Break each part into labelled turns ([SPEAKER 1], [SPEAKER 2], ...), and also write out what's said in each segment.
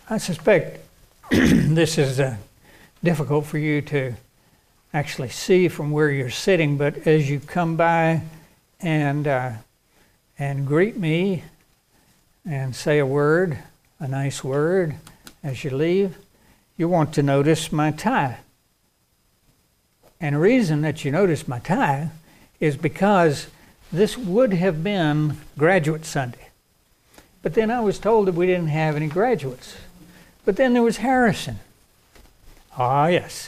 [SPEAKER 1] I suspect this is difficult for you to actually see from where you're sitting, but as you come by and greet me and say a word, a nice word, as you leave, you want to notice my tie. And the reason that you notice my tie is because this would have been Graduate Sunday. But then I was told that we didn't have any graduates. But then there was Harrison. Ah, yes.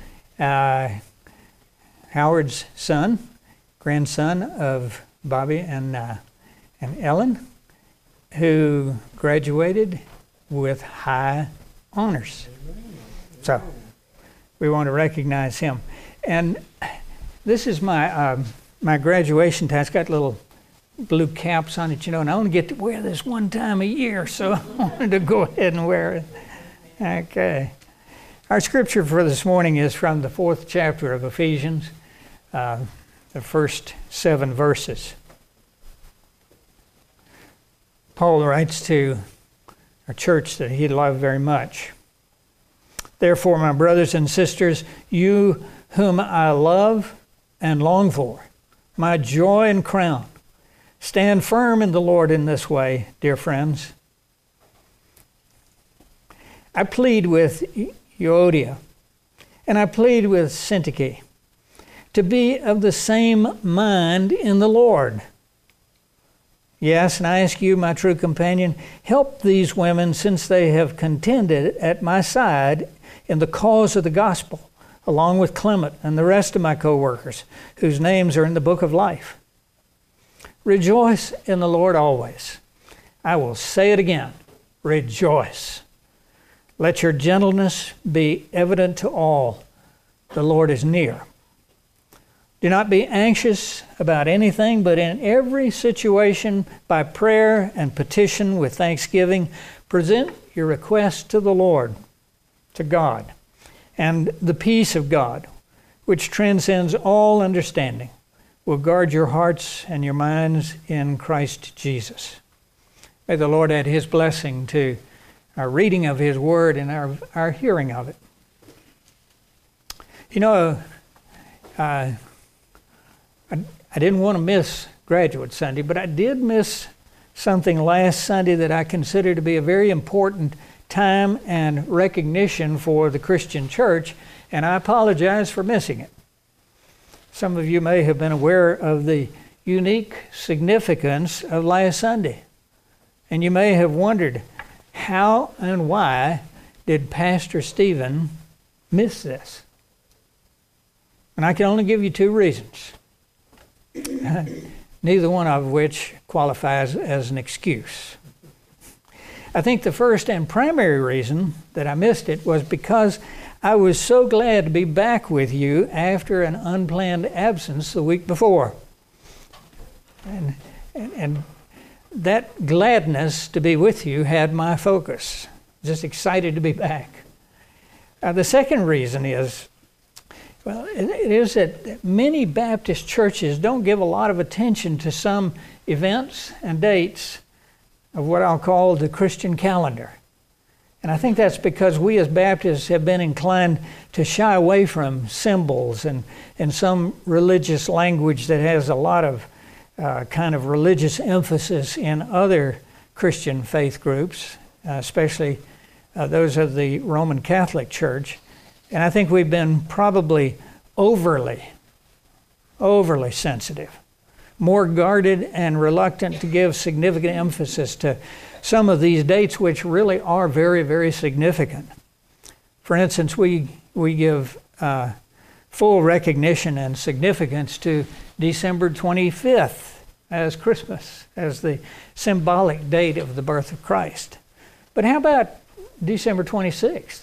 [SPEAKER 1] Howard's son, grandson of Bobby and Ellen, who graduated with high honors. So we want to recognize him. And this is my my graduation tie. It's got little blue caps on it, and I only get to wear this one time a year, so I wanted to go ahead and wear it. Okay. Our scripture for this morning is from the 4th chapter of Ephesians, the first 7 verses. Paul writes to a church that he loved very much. Therefore, my brothers and sisters, you whom I love and long for, my joy and crown, stand firm in the Lord in this way, dear friends. I plead with Euodia, and I plead with Syntyche to be of the same mind in the Lord. Yes, and I ask you, my true companion, help these women since they have contended at my side in the cause of the gospel, along with Clement and the rest of my co-workers, whose names are in the book of life. Rejoice in the Lord always. I will say it again, rejoice. Let your gentleness be evident to all. The Lord is near. Do not be anxious about anything, but in every situation, by prayer and petition with thanksgiving, present your requests to the Lord, to God. And the peace of God, which transcends all understanding, will guard your hearts and your minds in Christ Jesus. May the Lord add His blessing to our reading of His Word and our hearing of it. I didn't want to miss Graduate Sunday, but I did miss something last Sunday that I consider to be a very important time and recognition for the Christian church, and I apologize for missing it. Some of you may have been aware of the unique significance of last Sunday, and you may have wondered, how and why did Pastor Stephen miss this? And I can only give you 2 reasons, neither one of which qualifies as an excuse. I think the first and primary reason that I missed it was because I was so glad to be back with you after an unplanned absence the week before. And that gladness to be with you had my focus. Just excited to be back. The second reason is, it is that many Baptist churches don't give a lot of attention to some events and dates of what I'll call the Christian calendar. And I think that's because we as Baptists have been inclined to shy away from symbols and some religious language that has a lot of kind of religious emphasis in other Christian faith groups, especially those of the Roman Catholic Church. And I think we've been probably overly sensitive, more guarded and reluctant to give significant emphasis to some of these dates, which really are very, very significant. For instance, we give full recognition and significance to December 25th as Christmas, as the symbolic date of the birth of Christ. But how about December 26th?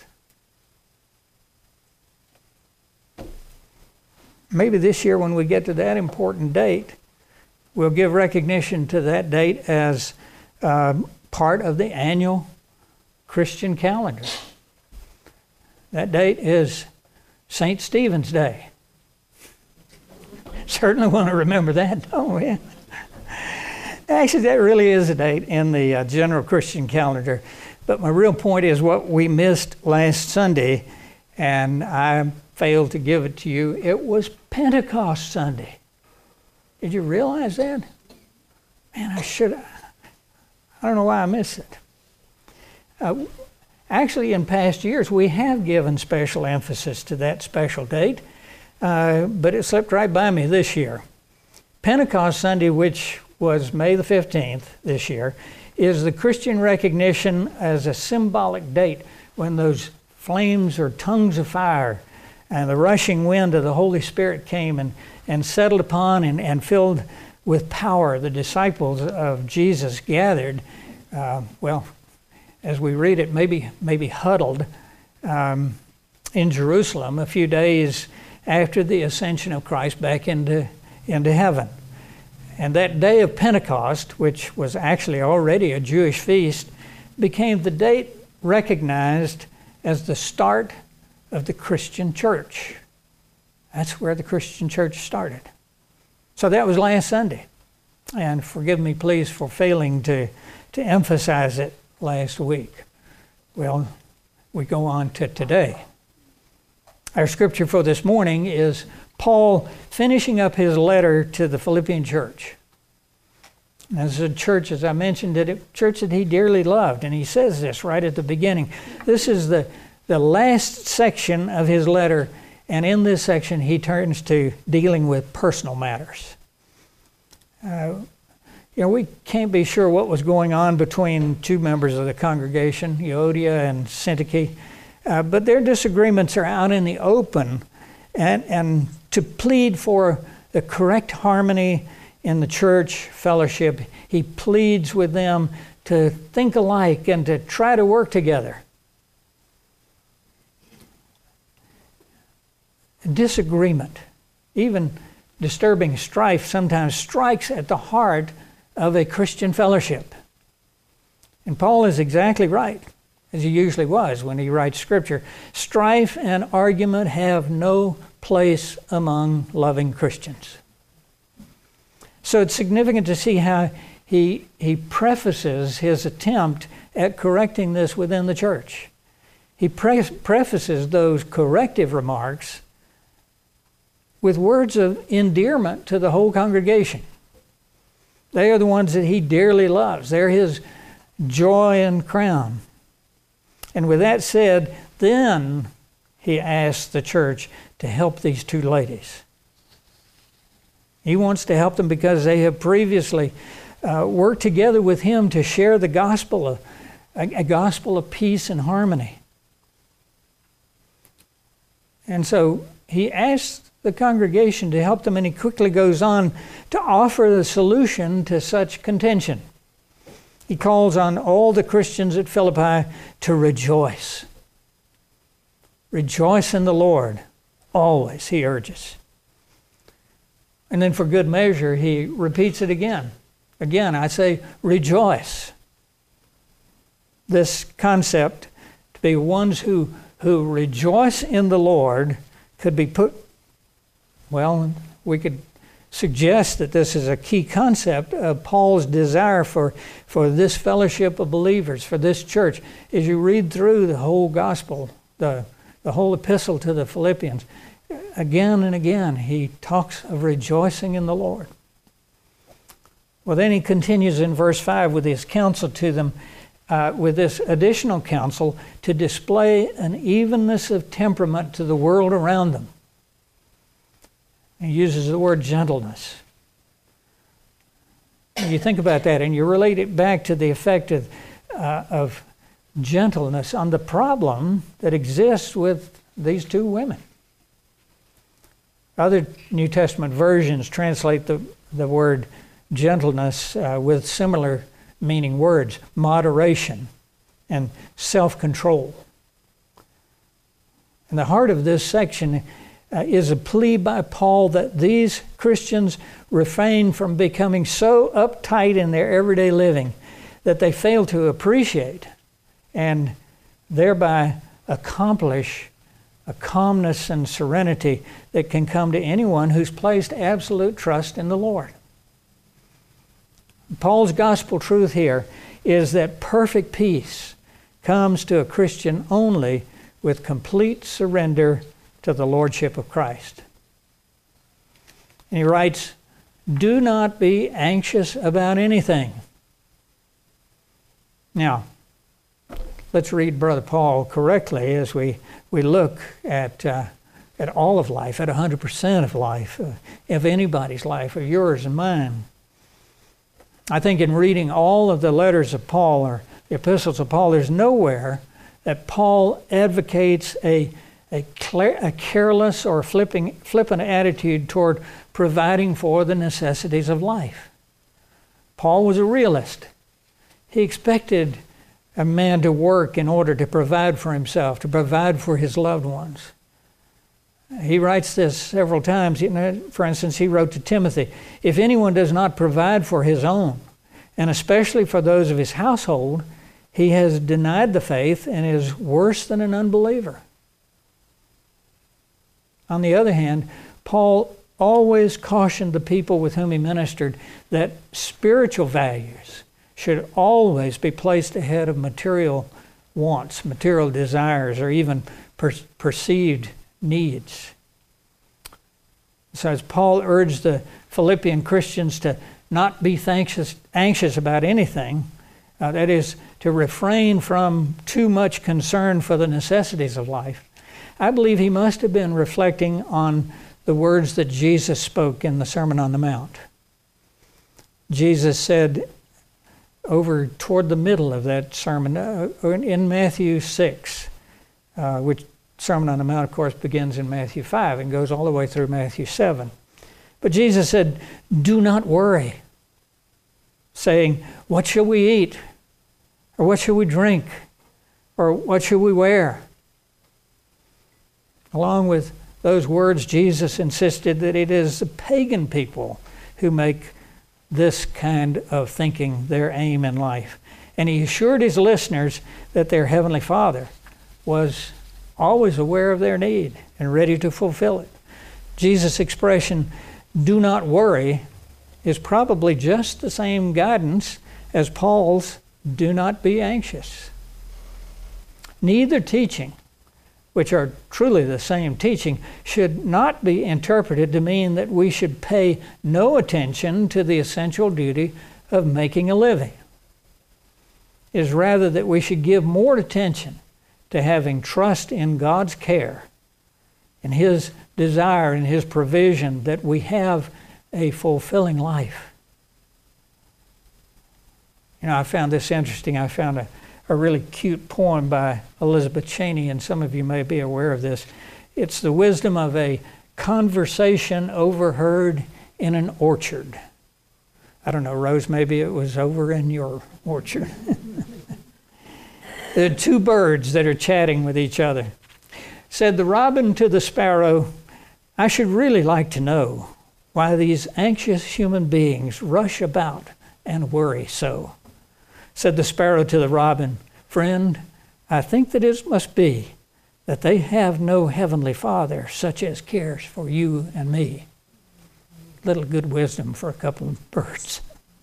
[SPEAKER 1] Maybe this year when we get to that important date, we'll give recognition to that date as part of the annual Christian calendar. That date is St. Stephen's Day. Certainly want to remember that, don't we? Actually, that really is a date in the general Christian calendar. But my real point is what we missed last Sunday, and I failed to give it to you. It was Pentecost Sunday. Did you realize that? Man, I don't know why I missed it. Actually, in past years, we have given special emphasis to that special date, but it slipped right by me this year. Pentecost Sunday, which was May the 15th this year, is the Christian recognition as a symbolic date when those flames or tongues of fire and the rushing wind of the Holy Spirit came and settled upon and filled with power the disciples of Jesus gathered, as we read it, maybe huddled in Jerusalem a few days after the ascension of Christ back into heaven. And that day of Pentecost, which was actually already a Jewish feast, became the date recognized as the start of the Christian church. That's where the Christian church started. So that was last Sunday. And forgive me, please, for failing to emphasize it last week. Well, we go on to today. Our scripture for this morning is Paul finishing up his letter to the Philippian church. This is a church, as I mentioned, a church that he dearly loved. And he says this right at the beginning. This is the last section of his letter. And in this section, he turns to dealing with personal matters. We can't be sure what was going on between two members of the congregation, Euodia and Syntyche, but their disagreements are out in the open. And to plead for the correct harmony in the church fellowship, he pleads with them to think alike and to try to work together. Disagreement, even disturbing strife, sometimes strikes at the heart of a Christian fellowship. And Paul is exactly right, as he usually was when he writes Scripture. Strife and argument have no place among loving Christians. So it's significant to see how he prefaces his attempt at correcting this within the church. He prefaces those corrective remarks with words of endearment to the whole congregation. They are the ones that he dearly loves. They're his joy and crown. And with that said, then he asks the church to help these two ladies. He wants to help them because they have previously worked together with him to share the gospel, a gospel of peace and harmony. And so he asks the congregation to help them, and he quickly goes on to offer the solution to such contention. He calls on all the Christians at Philippi to rejoice. Rejoice in the Lord, always, he urges. And then for good measure, he repeats it again. Again, I say, rejoice. This concept, to be ones who rejoice in the Lord, could be put, we could suggest that this is a key concept of Paul's desire for this fellowship of believers, for this church. As you read through the whole gospel, the whole epistle to the Philippians, again and again, he talks of rejoicing in the Lord. Well, then he continues in verse 5 with his counsel to them, with this additional counsel to display an evenness of temperament to the world around them. He uses the word gentleness. And you think about that and you relate it back to the effect of gentleness on the problem that exists with these two women. Other New Testament versions translate the word gentleness with similar meaning words, moderation and self-control. And the heart of this section is a plea by Paul that these Christians refrain from becoming so uptight in their everyday living that they fail to appreciate and thereby accomplish a calmness and serenity that can come to anyone who's placed absolute trust in the Lord. Paul's gospel truth here is that perfect peace comes to a Christian only with complete surrender to the Lordship of Christ. And he writes, do not be anxious about anything. Now, let's read Brother Paul correctly as we look at all of life, at 100% of life, of anybody's life, of yours and mine. I think in reading all of the letters of Paul, or the epistles of Paul, there's nowhere that Paul advocates a careless or flippant attitude toward providing for the necessities of life. Paul was a realist. He expected a man to work in order to provide for himself, to provide for his loved ones. He writes this several times. For instance, he wrote to Timothy, if anyone does not provide for his own, and especially for those of his household, he has denied the faith and is worse than an unbeliever. On the other hand, Paul always cautioned the people with whom he ministered that spiritual values should always be placed ahead of material wants, material desires, or even perceived needs. So as Paul urged the Philippian Christians to not be anxious about anything, that is, to refrain from too much concern for the necessities of life, I believe he must have been reflecting on the words that Jesus spoke in the Sermon on the Mount. Jesus said over toward the middle of that sermon, in Matthew 6, which Sermon on the Mount, of course, begins in Matthew 5 and goes all the way through Matthew 7. But Jesus said, do not worry, saying, what shall we eat? Or what shall we drink? Or what shall we wear? Along with those words, Jesus insisted that it is the pagan people who make this kind of thinking their aim in life. And he assured his listeners that their Heavenly Father was always aware of their need and ready to fulfill it. Jesus' expression, do not worry, is probably just the same guidance as Paul's, do not be anxious. Neither teaching, which are truly the same teaching, should not be interpreted to mean that we should pay no attention to the essential duty of making a living. It is rather that we should give more attention to having trust in God's care and His desire and His provision that we have a fulfilling life. You know, I found this interesting. I found a really cute poem by Elizabeth Cheney, and some of you may be aware of this. It's the wisdom of a conversation overheard in an orchard. I don't know, Rose, maybe it was over in your orchard. There are two birds that are chatting with each other. Said the robin to the sparrow, I should really like to know why these anxious human beings rush about and worry so. Said the sparrow to the robin, friend, I think that it must be that they have no heavenly Father such as cares for you and me. Little good wisdom for a couple of birds.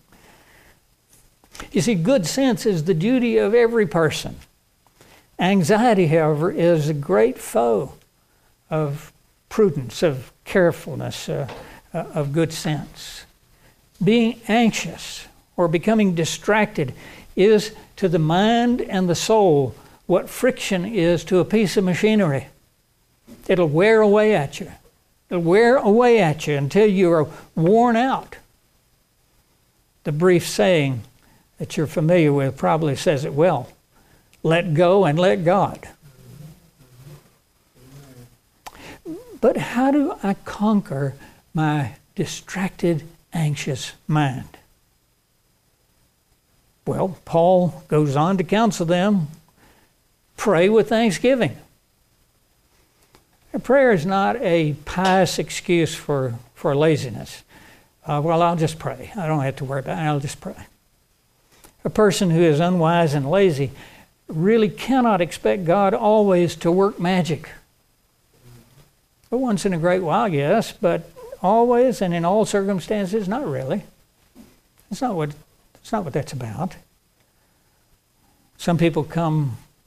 [SPEAKER 1] You see, good sense is the duty of every person. Anxiety, however, is a great foe of prudence, of carefulness, of good sense. Being anxious or becoming distracted is to the mind and the soul what friction is to a piece of machinery. It'll wear away at you. It'll wear away at you until you are worn out. The brief saying that you're familiar with probably says it well. Let go and let God. But how do I conquer my distracted, anxious mind? Well, Paul goes on to counsel them, pray with thanksgiving. Prayer is not a pious excuse for laziness. Well, I'll just pray. I don't have to worry about it. I'll just pray. A person who is unwise and lazy really cannot expect God always to work magic. But once in a great while, yes, but always and in all circumstances, not really. It's not what that's about. Some people come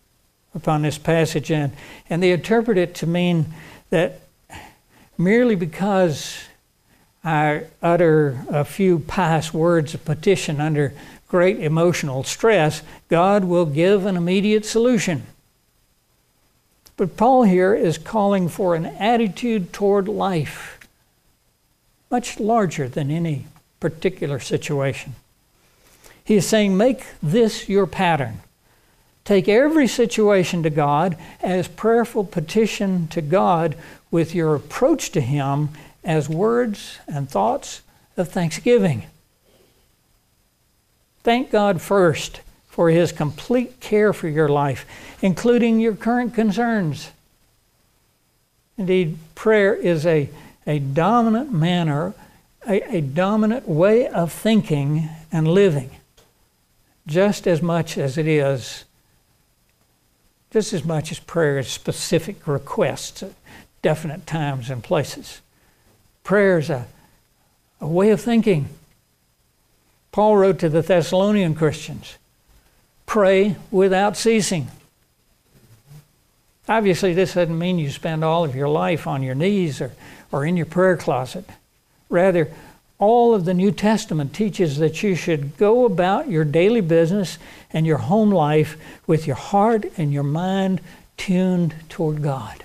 [SPEAKER 1] upon this passage, and they interpret it to mean that merely because I utter a few pious words of petition under great emotional stress, God will give an immediate solution. But Paul here is calling for an attitude toward life much larger than any particular situation. He is saying, make this your pattern. Take every situation to God as prayerful petition to God, with your approach to Him as words and thoughts of thanksgiving. Thank God first for His complete care for your life, including your current concerns. Indeed, prayer is a dominant manner, a dominant way of thinking and living, just as much as prayer is specific requests at definite times and places. Prayer is a way of thinking. Paul wrote to the Thessalonian Christians, pray without ceasing. Obviously, this doesn't mean you spend all of your life on your knees or in your prayer closet. Rather, all of the New Testament teaches that you should go about your daily business and your home life with your heart and your mind tuned toward God.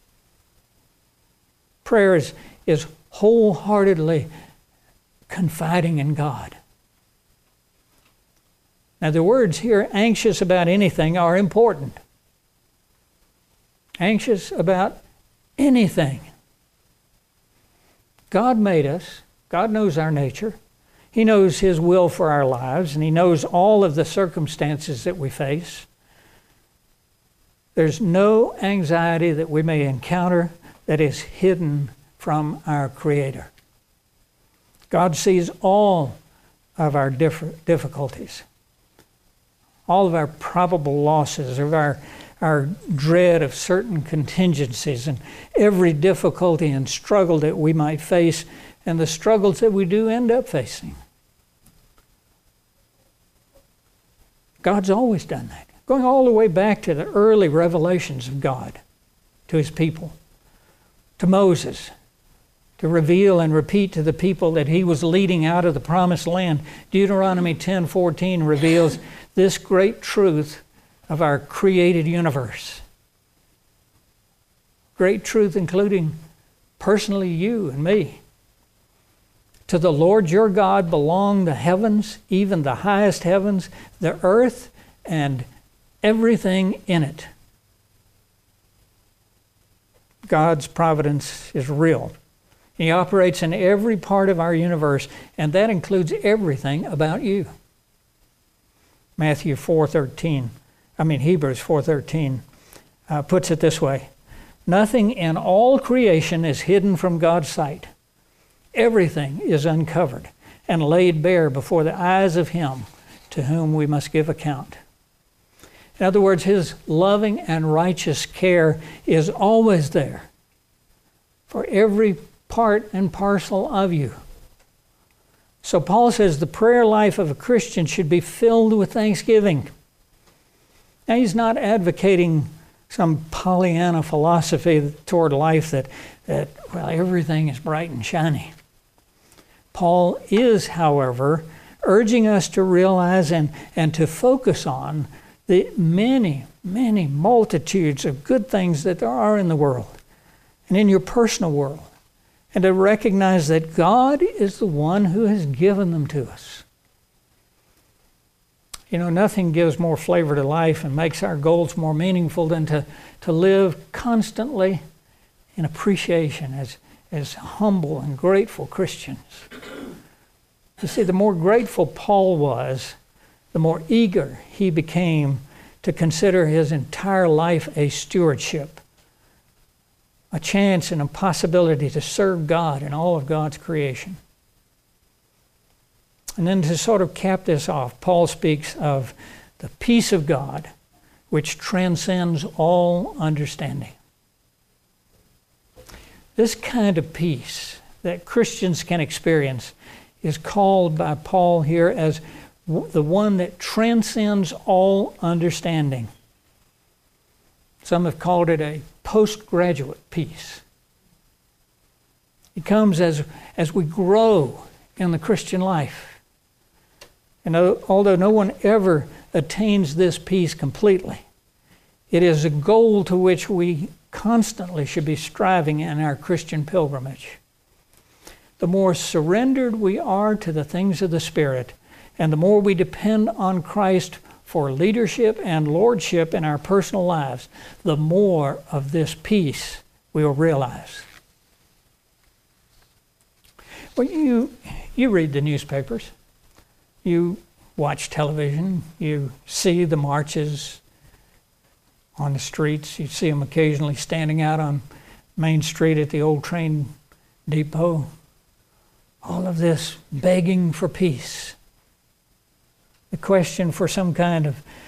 [SPEAKER 1] Prayer is wholeheartedly confiding in God. Now, the words here, anxious about anything, are important. Anxious about anything. God made us. God knows our nature. He knows His will for our lives, and He knows all of the circumstances that we face. There's no anxiety that we may encounter that is hidden from our Creator. God sees all of our difficulties, all of our probable losses, of our dread of certain contingencies, and every difficulty and struggle that we might face, and the struggles that we do end up facing. God's always done that. Going all the way back to the early revelations of God to His people, to Moses, to reveal and repeat to the people that He was leading out of the promised land. Deuteronomy 10:14 reveals this great truth of our created universe. Great truth including personally you and me. To the Lord your God belong the heavens, even the highest heavens, the earth, and everything in it. God's providence is real. He operates in every part of our universe, and that includes everything about you. Hebrews 4:13 puts it this way: nothing in all creation is hidden from God's sight. Everything is uncovered and laid bare before the eyes of Him to whom we must give account. In other words, His loving and righteous care is always there for every part and parcel of you. So Paul says the prayer life of a Christian should be filled with thanksgiving. Now, he's not advocating some Pollyanna philosophy toward life that everything is bright and shiny. Paul is, however, urging us to realize and to focus on the many, many multitudes of good things that there are in the world and in your personal world, and to recognize that God is the one who has given them to us. You know, nothing gives more flavor to life and makes our goals more meaningful than to live constantly in appreciation as humble and grateful Christians. You see, the more grateful Paul was, the more eager he became to consider his entire life a stewardship, a chance and a possibility to serve God in all of God's creation. And then to sort of cap this off, Paul speaks of the peace of God, which transcends all understanding. This kind of peace that Christians can experience is called by Paul here as the one that transcends all understanding. Some have called it a postgraduate peace. It comes as we grow in the Christian life. And although no one ever attains this peace completely, it is a goal to which we constantly should be striving in our Christian pilgrimage. The more surrendered we are to the things of the Spirit, and the more we depend on Christ for leadership and lordship in our personal lives, the more of this peace we will realize. Well, you read the newspapers, you watch television, you see the marches on the streets, you see them occasionally standing out on Main Street at the old train depot. All of this begging for peace. The quest for some kind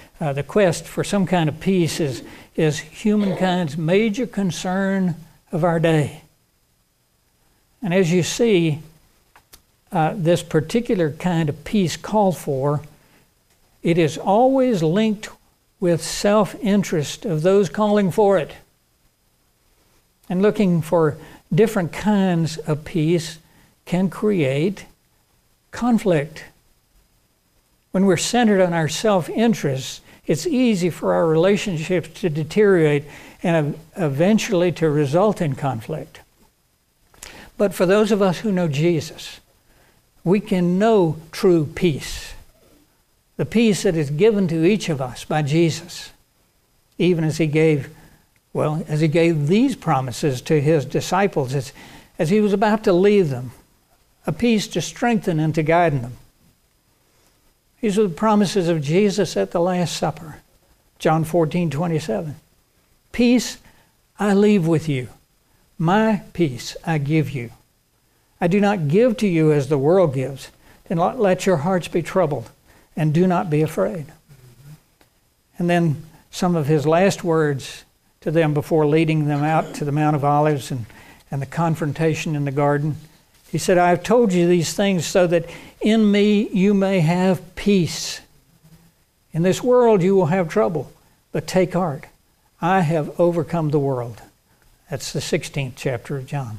[SPEAKER 1] of peace is humankind's major concern of our day. And as you see, this particular kind of peace called for, it is always linked with self-interest of those calling for it. And looking for different kinds of peace can create conflict. When we're centered on our self-interests, it's easy for our relationships to deteriorate and eventually to result in conflict. But for those of us who know Jesus, we can know true peace. The peace that is given to each of us by Jesus, even as he gave these promises to his disciples as he was about to leave them, a peace to strengthen and to guide them. These are the promises of Jesus at the Last Supper, John 14:27. Peace I leave with you. My peace I give you. I do not give to you as the world gives. And let your hearts be troubled, and do not be afraid. And then some of his last words to them before leading them out to the Mount of Olives and the confrontation in the garden. He said, I have told you these things so that in me you may have peace. In this world you will have trouble, but take heart. I have overcome the world. That's the 16th chapter of John.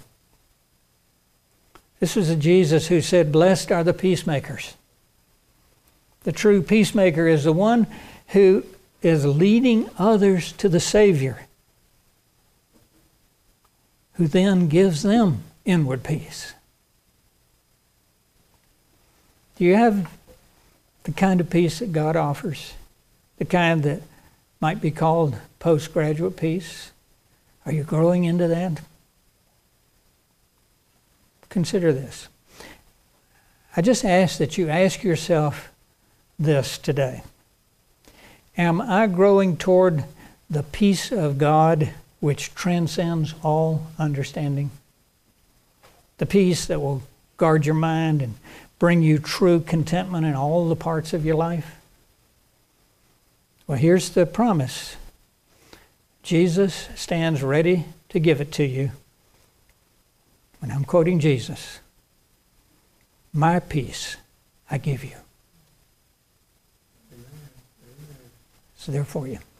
[SPEAKER 1] This was a Jesus who said, blessed are the peacemakers. The true peacemaker is the one who is leading others to the Savior, who then gives them inward peace. Do you have the kind of peace that God offers? The kind that might be called postgraduate peace? Are you growing into that? Consider this. I just ask that you ask yourself this today. Am I growing toward the peace of God which transcends all understanding? The peace that will guard your mind and bring you true contentment in all the parts of your life? Well, here's the promise. Jesus stands ready to give it to you. And I'm quoting Jesus. My peace I give you. It's there for you.